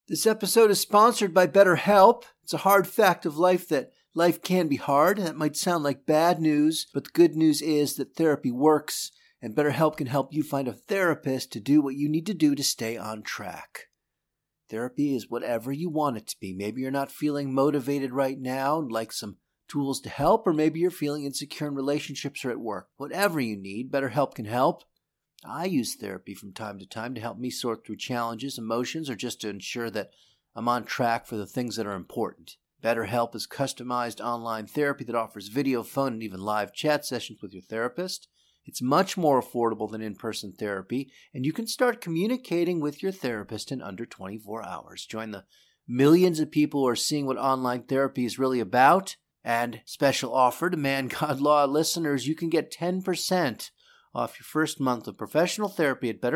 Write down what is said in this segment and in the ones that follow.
This episode is sponsored by BetterHelp. It's a hard fact of life that life can be hard. That might sound like bad news, but the good news is that therapy works, and BetterHelp can help you find a therapist to do what you need to do to stay on track. Therapy is whatever you want it to be. Maybe you're not feeling motivated right now and like some tools to help, or maybe you're feeling insecure in relationships or at work. Whatever you need, BetterHelp can help. I use therapy from time to time to help me sort through challenges, emotions, or just to ensure that I'm on track for the things that are important. BetterHelp is customized online therapy that offers video, phone, and even live chat sessions with your therapist. It's much more affordable than in-person therapy, and you can start communicating with your therapist in under 24 hours. Join the millions of people who are seeing what online therapy is really about. And special offer to Man God Law listeners, you can get 10% off your first month of professional therapy at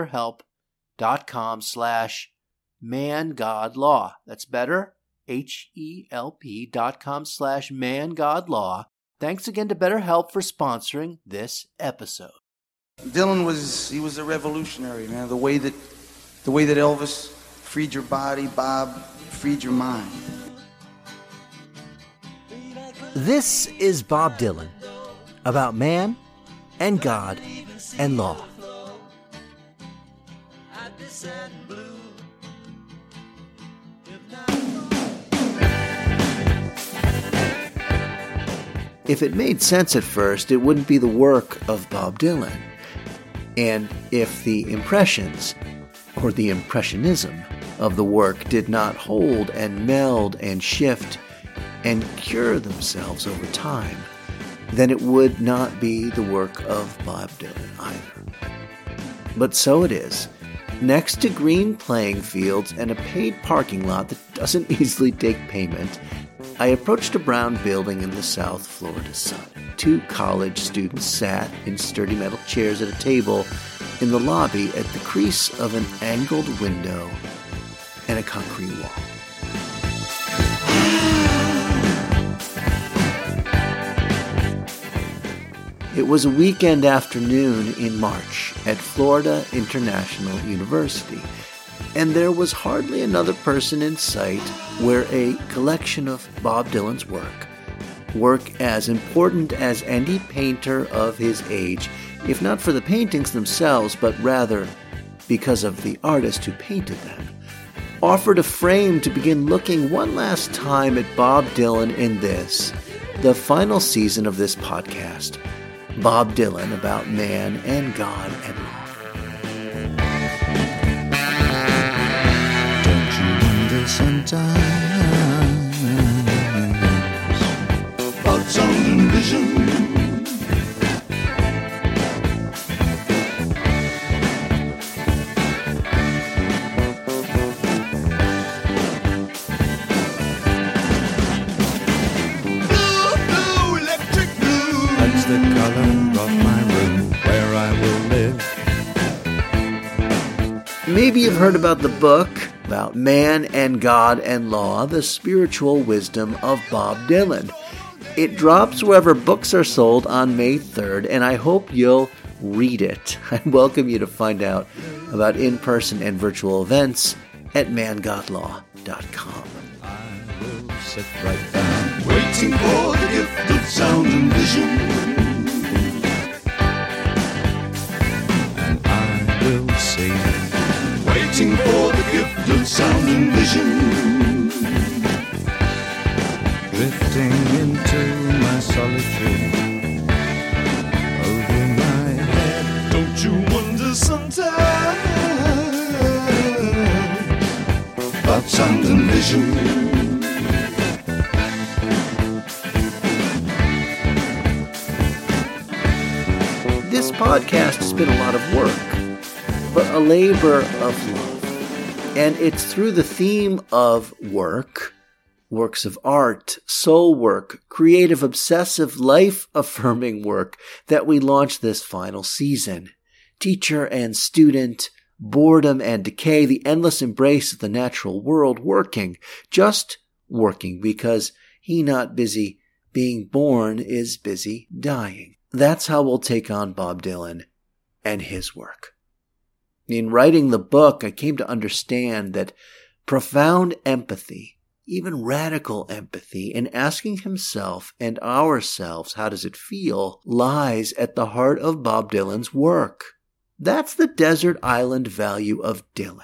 BetterHelp.com/mangodlaw. That's better, HELP.com/mangodlaw. Thanks again to BetterHelp for sponsoring this episode. Dylan was a revolutionary, man. The way that Elvis freed your body, Bob freed your mind. This is Bob Dylan, about man and God and law. If it made sense at first, it wouldn't be the work of Bob Dylan. And if the impressions, or the impressionism of the work did not hold and meld and shift and cure themselves over time, then it would not be the work of Bob Dylan either. But so it is. Next to green playing fields and a paid parking lot that doesn't easily take payment, I approached a brown building in the South Florida sun. 2 college students sat in sturdy metal chairs at a table in the lobby at the crease of an angled window and a concrete wall. It was a weekend afternoon in March at Florida International University, and there was hardly another person in sight where a collection of Bob Dylan's work as important as any painter of his age, if not for the paintings themselves, but rather because of the artist who painted them, offered a frame to begin looking one last time at Bob Dylan in this, the final season of this podcast, Bob Dylan about man and God and law. Don't you wonder sometimes about sound and vision? Blue, electric blue. That's the color of my room where I will live. Maybe you've heard about the book about man and God and law, the spiritual wisdom of Bob Dylan. It drops wherever books are sold on May 3rd, and I hope you'll read it. I welcome you to find out about in-person and virtual events at mangodlaw.com. I will sit right down, waiting for the gift of sound and vision. And I will sing, waiting for the gift of sound and vision. Drifting into my solitude, over my head. Don't you wonder sometimes about sound and vision? This podcast has been a lot of work, but a labor of love. And it's through the theme of work, works of art, soul work, creative, obsessive, life-affirming work, that we launch this final season. Teacher and student, boredom and decay, the endless embrace of the natural world, working, just working, because he not busy being born is busy dying. That's how we'll take on Bob Dylan and his work. In writing the book, I came to understand that Profound empathy, even radical empathy, in asking himself and ourselves, how does it feel, lies at the heart of Bob Dylan's work. That's the desert island value of Dylan.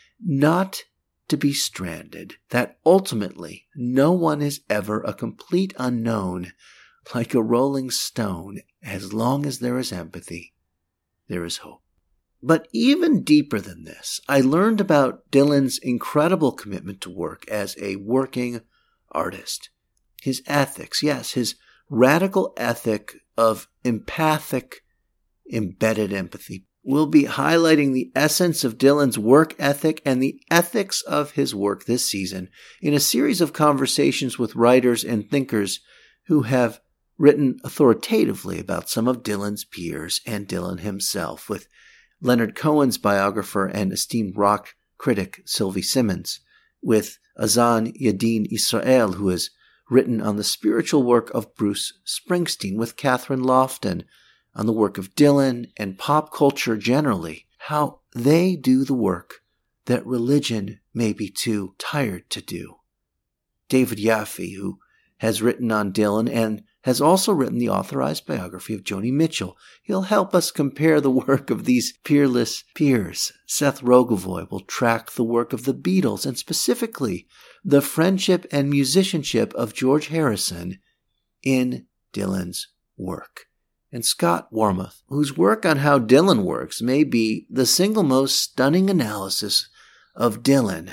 Not to be stranded, that ultimately no one is ever a complete unknown, like a rolling stone. As long as there is empathy, there is hope. But even deeper than this, I learned about Dylan's incredible commitment to work as a working artist. His ethics, yes, his radical ethic of empathic, embedded empathy. We'll be highlighting the essence of Dylan's work ethic and the ethics of his work this season in a series of conversations with writers and thinkers who have written authoritatively about some of Dylan's peers and Dylan himself, with Leonard Cohen's biographer and esteemed rock critic Sylvie Simmons, with Azan Yadin Israel, who has written on the spiritual work of Bruce Springsteen, with Catherine Lofton on the work of Dylan and pop culture generally, how they do the work that religion may be too tired to do. David Yaffe, who has written on Dylan and has also written the authorized biography of Joni Mitchell. He'll help us compare the work of these peerless peers. Seth Rogovoy will track the work of the Beatles and specifically the friendship and musicianship of George Harrison in Dylan's work. And Scott Warmoth, whose work on how Dylan works may be the single most stunning analysis of Dylan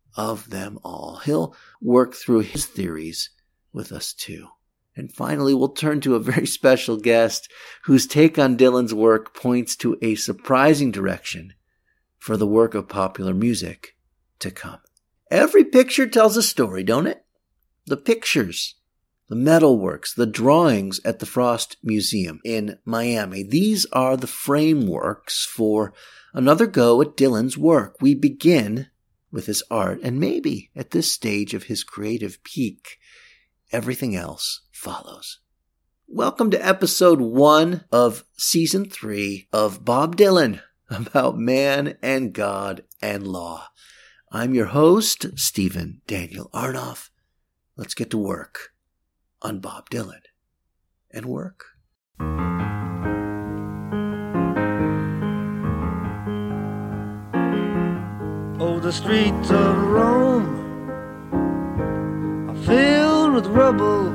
of them all. He'll work through his theories with us too. And finally, we'll turn to a very special guest whose take on Dylan's work points to a surprising direction for the work of popular music to come. Every picture tells a story, don't it? The pictures, the metalworks, the drawings at the Frost Museum in Miami, these are the frameworks for another go at Dylan's work. We begin with his art, and maybe at this stage of his creative peak, everything else follows. Welcome to episode 1 of season 3 of Bob Dylan, about man and God and law. I'm your host, Stephen Daniel Arnoff. Let's get to work on Bob Dylan and work. Oh, the streets of Rome are filled with rubble,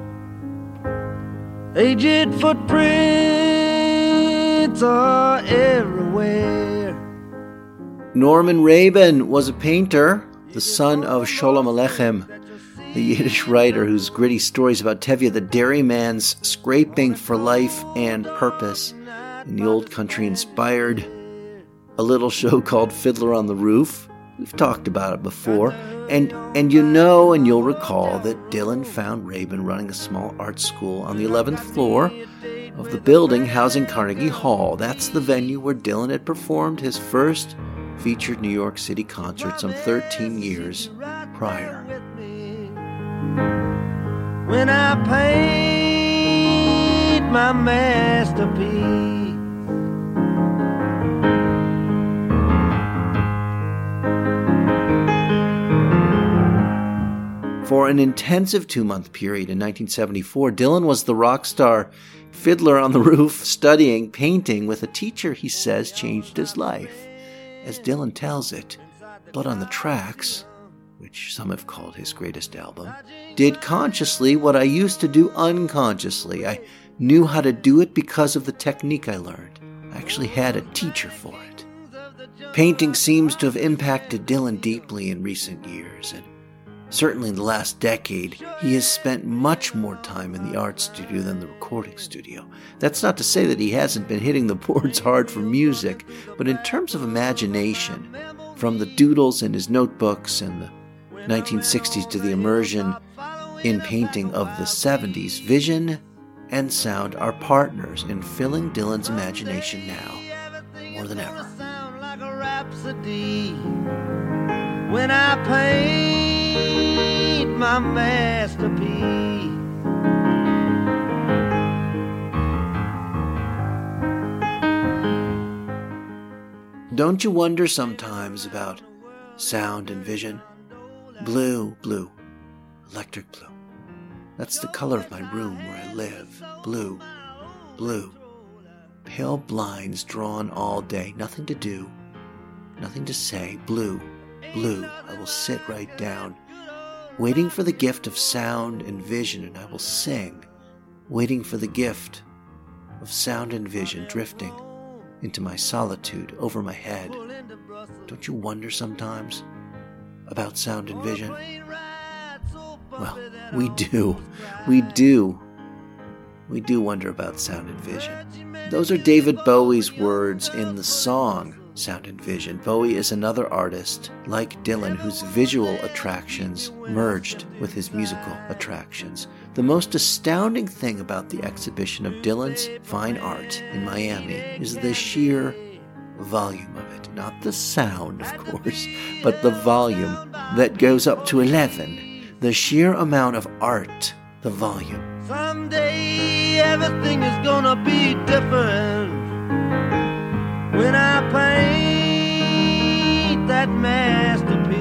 aged footprints are everywhere. Norman Rabin was a painter, the son of Sholem Aleichem, the Yiddish writer whose gritty stories about Tevye the dairyman's scraping for life and purpose in the old country inspired a little show called Fiddler on the Roof. We've talked about it before. And you know and you'll recall that Dylan found Rabin running a small art school on the 11th floor of the building housing Carnegie Hall. That's the venue where Dylan had performed his first featured New York City concert some 13 years prior. When I paint my masterpiece, for an intensive 2-month period in 1974, Dylan was the rock star Fiddler on the Roof, studying painting with a teacher he says changed his life. As Dylan tells it, Blood on the Tracks, which some have called his greatest album, did consciously what I used to do unconsciously. I knew how to do it because of the technique I learned. I actually had a teacher for it. Painting seems to have impacted Dylan deeply in recent years, and certainly in the last decade, he has spent much more time in the art studio than the recording studio. That's not to say that he hasn't been hitting the boards hard for music, but in terms of imagination, from the doodles in his notebooks in the 1960s to the immersion in painting of the 70s, vision and sound are partners in filling Dylan's imagination now more than ever. When I paint my masterpiece, don't you wonder sometimes about sound and vision. Blue, blue, electric blue. That's the color of my room where I live. Blue, blue. Pale blinds drawn all day. Nothing to do, nothing to say. Blue, blue. I will sit right down, waiting for the gift of sound and vision, and I will sing, waiting for the gift of sound and vision drifting into my solitude over my head. Don't you wonder sometimes about sound and vision? Well, we do. We do wonder about sound and vision. Those are David Bowie's words in the song Sound and Vision. Bowie is another artist, like Dylan, whose visual attractions merged with his musical attractions. The most astounding thing about the exhibition of Dylan's fine art in Miami is the sheer volume of it. Not the sound, of course, but the volume that goes up to 11. The sheer amount of art, the volume. Someday everything is gonna be different when I paint that masterpiece.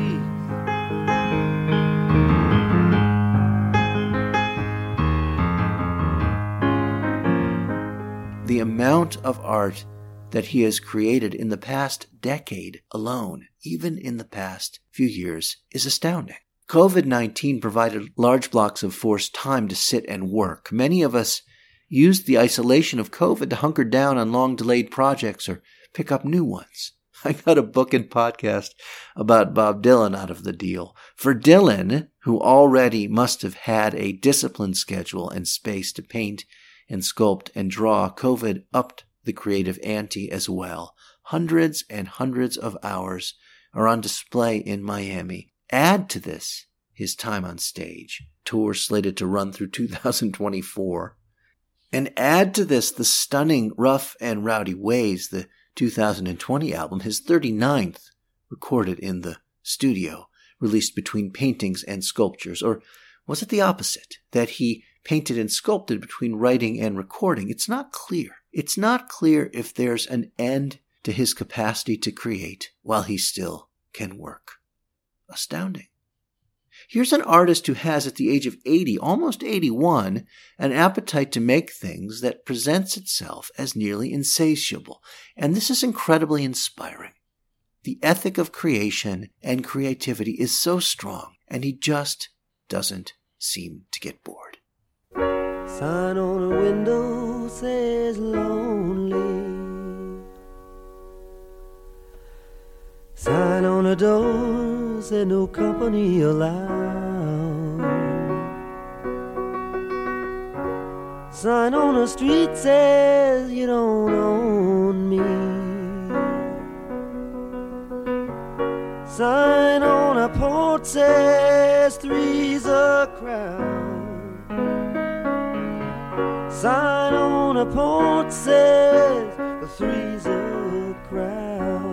The amount of art that he has created in the past decade alone, even in the past few years, is astounding. COVID-19 provided large blocks of forced time to sit and work. Many of us used the isolation of COVID to hunker down on long-delayed projects or pick up new ones. I got a book and podcast about Bob Dylan out of the deal. For Dylan, who already must have had a disciplined schedule and space to paint and sculpt and draw, COVID upped the creative ante as well. Hundreds and hundreds of hours are on display in Miami. Add to this his time on stage, tour slated to run through 2024. And add to this the stunning Rough and Rowdy Ways, the 2020 album, his 39th, recorded in the studio, released between paintings and sculptures. Or was it the opposite, that he painted and sculpted between writing and recording? It's not clear. It's not clear if there's an end to his capacity to create while he still can work. Astounding. Here's an artist who has, at the age of 80, almost 81, an appetite to make things that presents itself as nearly insatiable. And this is incredibly inspiring. The ethic of creation and creativity is so strong, and he just doesn't seem to get bored. Sign on a window says lonely. Sign on a door says no company allowed. Sign on a street says you don't own me. Sign on a porch says three's a crowd. Sign on a porch says the three's a crowd.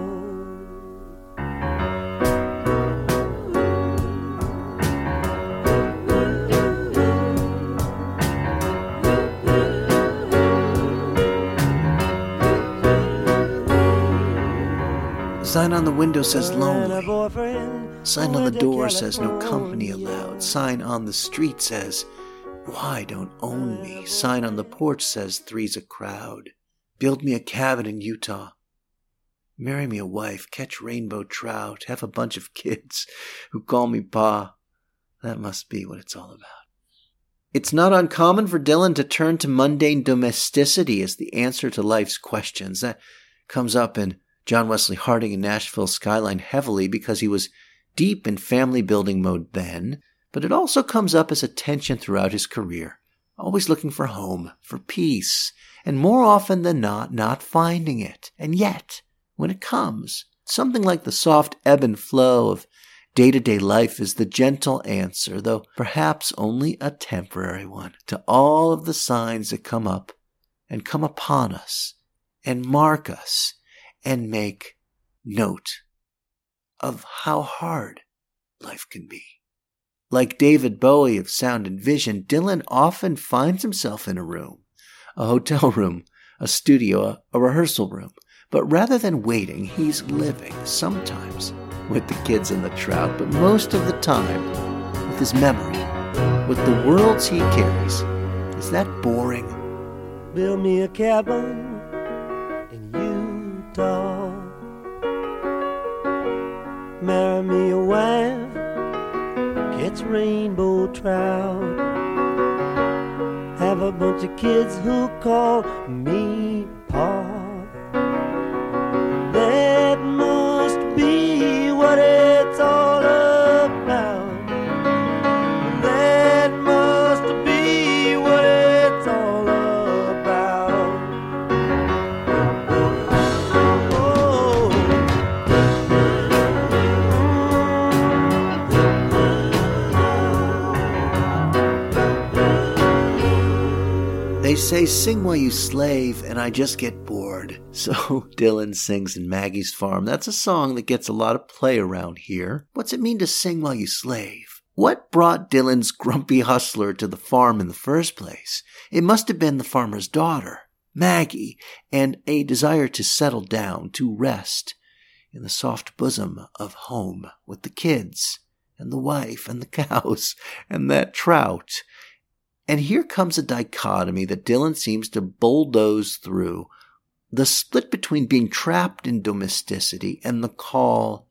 Sign on the window says lonely. Sign on the door says no company allowed. Sign on the street says, why don't own me? Sign on the porch says three's a crowd. Build me a cabin in Utah. Marry me a wife, catch rainbow trout, have a bunch of kids who call me Pa. That must be what it's all about. It's not uncommon for Dylan to turn to mundane domesticity as the answer to life's questions. That comes up in John Wesley Harding and Nashville Skyline heavily because he was deep in family building mode then, but it also comes up as a tension throughout his career, always looking for home, for peace, and more often than not finding it. And yet, when it comes, something like the soft ebb and flow of day-to-day life is the gentle answer, though perhaps only a temporary one, to all of the signs that come up and come upon us and mark us and make note of how hard life can be. Like David Bowie of Sound and Vision, Dylan often finds himself in a room, a hotel room, a studio, a rehearsal room. But rather than waiting, he's living, sometimes with the kids and the trout, but most of the time with his memory, with the worlds he carries. Is that boring? Build me a cabin in Utah. Marry me a wife, catch rainbow trout. Have a bunch of kids who call me Pa. That must be what it's all about. That must be what it's all about. Oh. They say sing while you slave, and I just get bored. So Dylan sings in Maggie's Farm. That's a song that gets a lot of play around here. What's it mean to sing while you slave? What brought Dylan's grumpy hustler to the farm in the first place? It must have been the farmer's daughter, Maggie, and a desire to settle down, to rest in the soft bosom of home with the kids and the wife and the cows and that trout. And here comes a dichotomy that Dylan seems to bulldoze through. The split between being trapped in domesticity and the call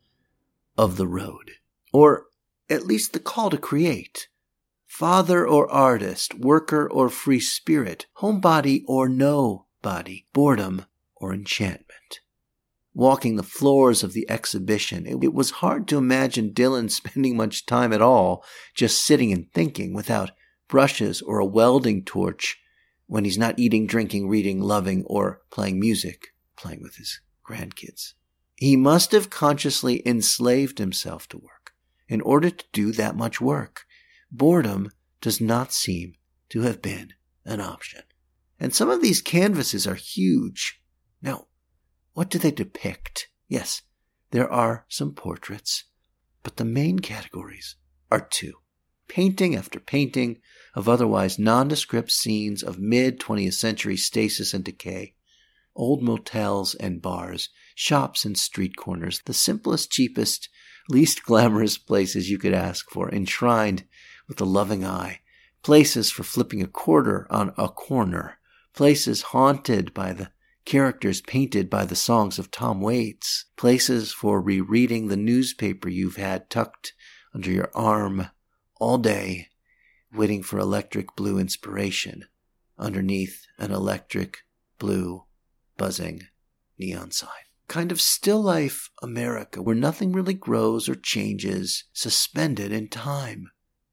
of the road. Or at least the call to create. Father or artist, worker or free spirit, homebody or no body, boredom or enchantment. Walking the floors of the exhibition, it was hard to imagine Dylan spending much time at all just sitting and thinking without brushes or a welding torch when he's not eating, drinking, reading, loving, or playing music, playing with his grandkids. He must have consciously enslaved himself to work in order to do that much work. Boredom does not seem to have been an option. And some of these canvases are huge. Now, what do they depict? Yes, there are some portraits, but the main categories are two. Painting after painting of otherwise nondescript scenes of mid-20th century stasis and decay, old motels and bars, shops and street corners, the simplest, cheapest, least glamorous places you could ask for, enshrined with a loving eye, places for flipping a quarter on a corner, places haunted by the characters painted by the songs of Tom Waits, places for rereading the newspaper you've had tucked under your arm all day, waiting for electric blue inspiration underneath an electric blue buzzing neon sign. Kind of still life America where nothing really grows or changes, suspended in time.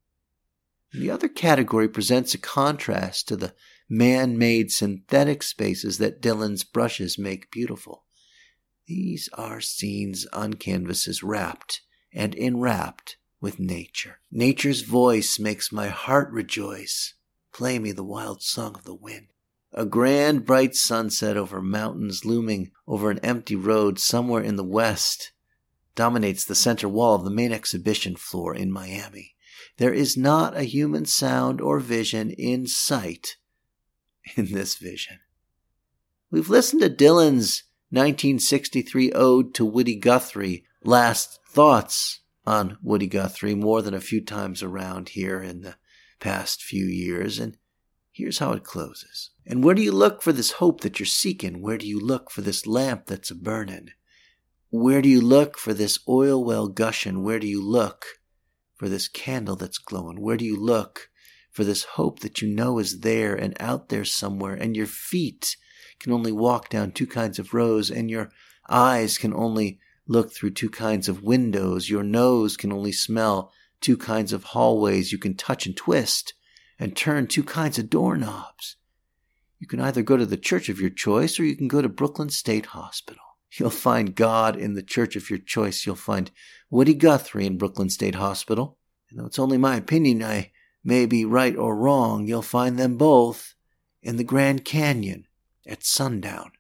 The other category presents a contrast to the man-made synthetic spaces that Dylan's brushes make beautiful. These are scenes on canvases wrapped and enwrapped with nature. Nature's voice makes my heart rejoice. Play me the wild song of the wind. A grand bright sunset over mountains looming over an empty road somewhere in the west dominates the center wall of the main exhibition floor in Miami. There is not a human sound or vision in sight in this vision. We've listened to Dylan's 1963 ode to Woody Guthrie, Last Thoughts on Woody Guthrie, more than a few times around here in the past few years, and here's how it closes. And where do you look for this hope that you're seeking? Where do you look for this lamp that's a-burning? Where do you look for this oil well gushing? Where do you look for this candle that's glowing? Where do you look for this hope that you know is there and out there somewhere, and your feet can only walk down two kinds of rows, and your eyes can only look through two kinds of windows, your nose can only smell two kinds of hallways, you can touch and twist and turn two kinds of doorknobs. You can either go to the church of your choice or you can go to Brooklyn State Hospital. You'll find God in the church of your choice. You'll find Woody Guthrie in Brooklyn State Hospital. And though it's only my opinion, I may be right or wrong, you'll find them both in the Grand Canyon at sundown.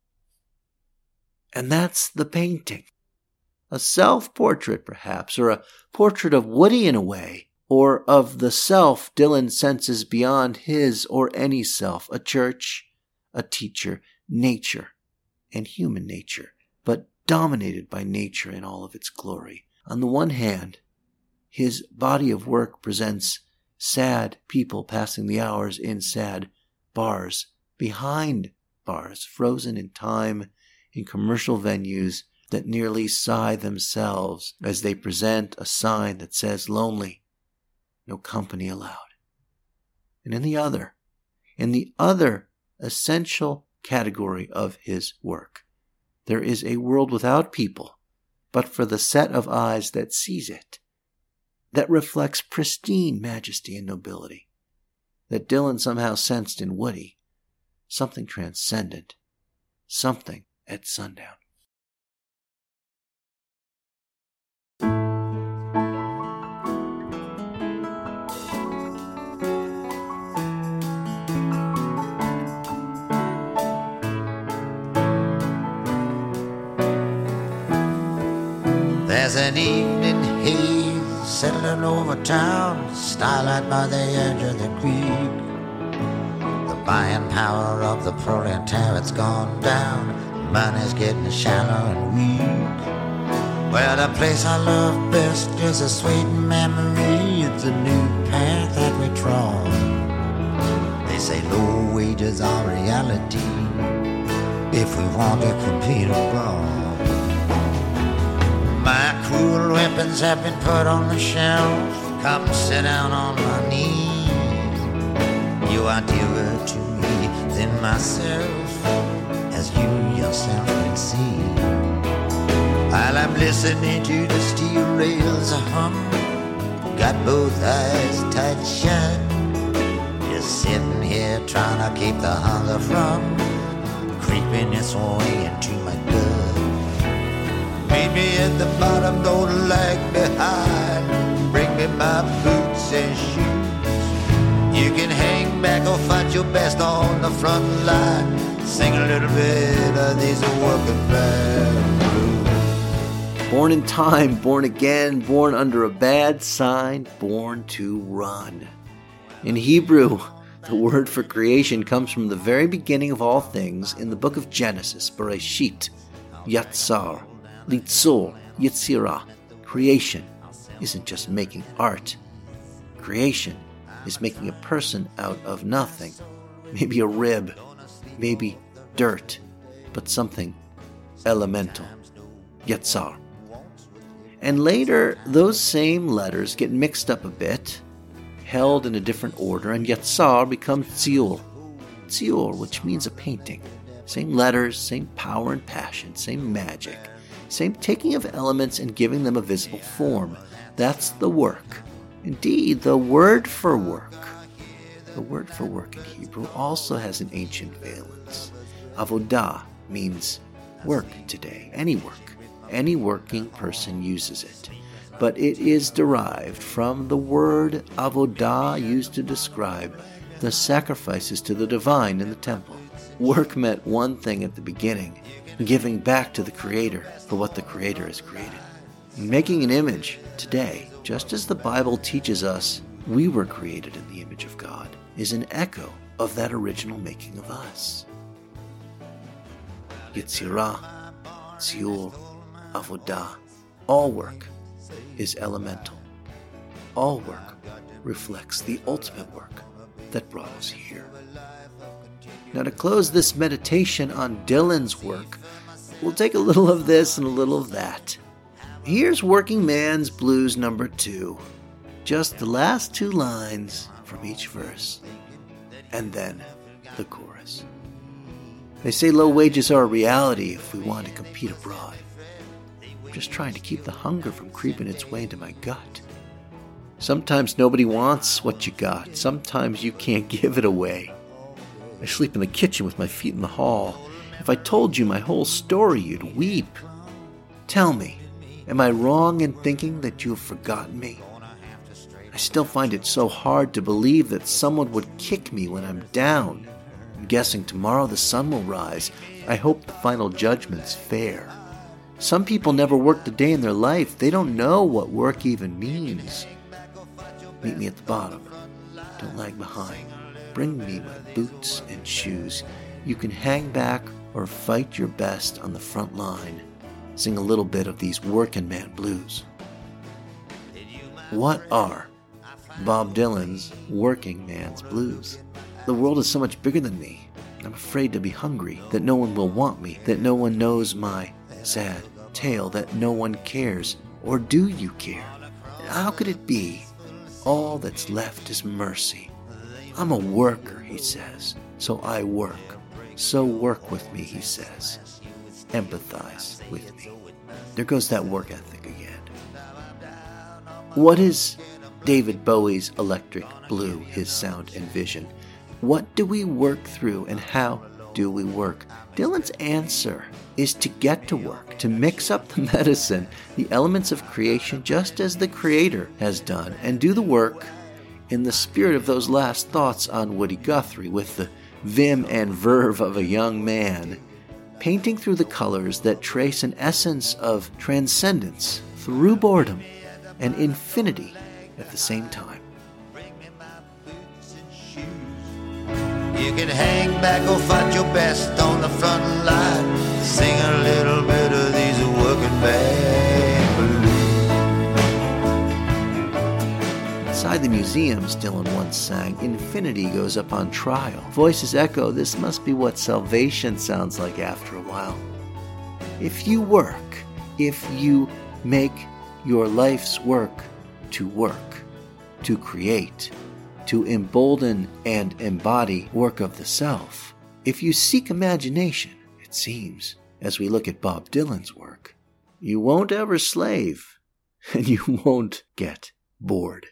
And that's the painting. A self-portrait, perhaps, or a portrait of Woody in a way, or of the self Dylan senses beyond his or any self, a church, a teacher, nature, and human nature. But dominated by nature in all of its glory. On the one hand, his body of work presents sad people passing the hours in sad bars, behind bars, frozen in time, in commercial venues that nearly sigh themselves as they present a sign that says lonely, no company allowed. And in the other essential category of his work, there is a world without people, but for the set of eyes that sees it, that reflects pristine majesty and nobility, that Dylan somehow sensed in Woody, something transcendent, something at sundown. There's an evening haze settling over town, starlight by the edge of the creek. The buying power of the proletariat's gone down, money's getting shallow and weak. Well, the place I love best is a sweet memory. It's a new path that we trod. They say low wages are reality if we want to compete abroad. My cruel weapons have been put on the shelf. Come sit down on my knee. You are dearer to me than myself, as you yourself can see. While I'm listening to the steel rails hum, got both eyes tight shut, just sitting here trying to keep the hunger from creeping its way into my gut. Meet me at the bottom, don't lag behind. Bring me my boots and shoes. You can hang back or fight your best on the front line. Sing a little bit of these working man blues. Born in time, born again, born under a bad sign, born to run. In Hebrew, the word for creation comes from the very beginning of all things in the book of Genesis, Bereshit, Yatzar. Litzor, Yetzirah. Creation isn't just making art. Creation is making a person out of nothing. Maybe a rib, maybe dirt, but something elemental. Yetzar. And later, those same letters get mixed up a bit, held in a different order, and Yetzar becomes Tzior. Tzior, which means a painting. Same letters, same power and passion, same magic. Same taking of elements and giving them a visible form. That's the work. Indeed, the word for work. The word for work in Hebrew also has an ancient valence. Avodah means work today, any work. Any working person uses it. But it is derived from the word avodah used to describe the sacrifices to the divine in the temple. Work meant one thing at the beginning, giving back to the Creator for what the Creator has created. Making an image today, just as the Bible teaches us we were created in the image of God, is an echo of that original making of us. Yetzirah, Tzior, Avodah, all work is elemental. All work reflects the ultimate work that brought us here. Now, to close this meditation on Dylan's work, we'll take a little of this and a little of that. Here's Working Man's Blues number 2. Just the last 2 lines from each verse. And then the chorus. They say low wages are a reality if we want to compete abroad. I'm just trying to keep the hunger from creeping its way into my gut. Sometimes nobody wants what you got. Sometimes you can't give it away. I sleep in the kitchen with my feet in the hall. If I told you my whole story, you'd weep. Tell me, am I wrong in thinking that you have forgotten me? I still find it so hard to believe that someone would kick me when I'm down. I'm guessing tomorrow the sun will rise. I hope the final judgment's fair. Some people never worked a day in their life. They don't know what work even means. Meet me at the bottom. Don't lag behind. Bring me my boots and shoes. You can hang back or fight your best on the front line. sing a little bit of these working man blues. What are Bob Dylan's working man's blues? The world is so much bigger than me. I'm afraid to be hungry, that no one will want me, that no one knows my sad tale, that no one cares. Or do you care? How could it be? All that's left is mercy. I'm a worker, he says, so I work. So work with me, he says. Empathize with me. There goes that work ethic again. What is David Bowie's electric blue, his sound and vision? What do we work through and how do we work? Dylan's answer is to get to work, to mix up the medicine, the elements of creation just as the Creator has done, and do the work in the spirit of those last thoughts on Woody Guthrie, with the vim and verve of a young man, painting through the colors that trace an essence of transcendence through boredom and infinity at the same time. You can hang back or fight your best on the front line. Sing a little bit of these working man blues. Inside the museums, Dylan once sang, infinity goes up on trial. Voices echo, this must be what salvation sounds like after a while. If you work, if you make your life's work, to create, to embolden and embody work of the self. If you seek imagination, it seems, as we look at Bob Dylan's work, you won't ever slave, and you won't get bored.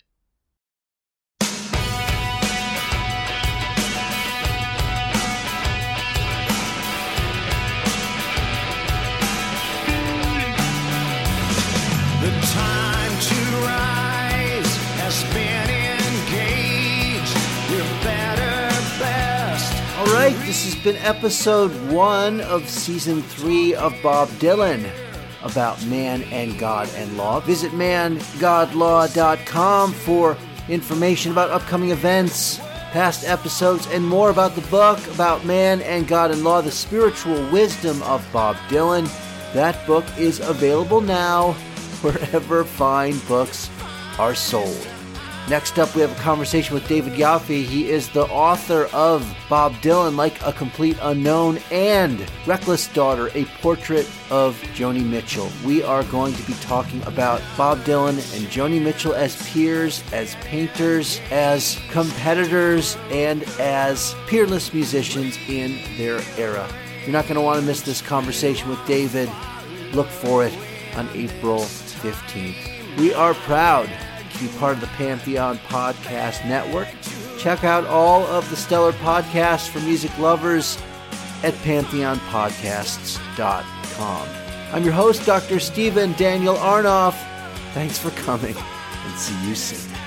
The time to rise has been engaged. We're better, best. All right, this has been episode 1 of season 3 of Bob Dylan, about man and God and law. Visit mangodlaw.com for information about upcoming events, past episodes, and more about the book about man and God and law, the spiritual wisdom of Bob Dylan. That book is available now wherever fine books are sold. Next up, we have a conversation with David Yoffie. He is the author of Bob Dylan, Like a Complete Unknown, and Reckless Daughter, a portrait of Joni Mitchell. We are going to be talking about Bob Dylan and Joni Mitchell as peers, as painters, as competitors, and as peerless musicians in their era. You're not going to want to miss this conversation with David. Look for it on April 15th. We are proud to be part of the Pantheon Podcast Network. Check out all of the stellar podcasts for music lovers at pantheonpodcasts.com. I'm your host, Dr. Stephen Daniel Arnoff. Thanks for coming, and see you soon.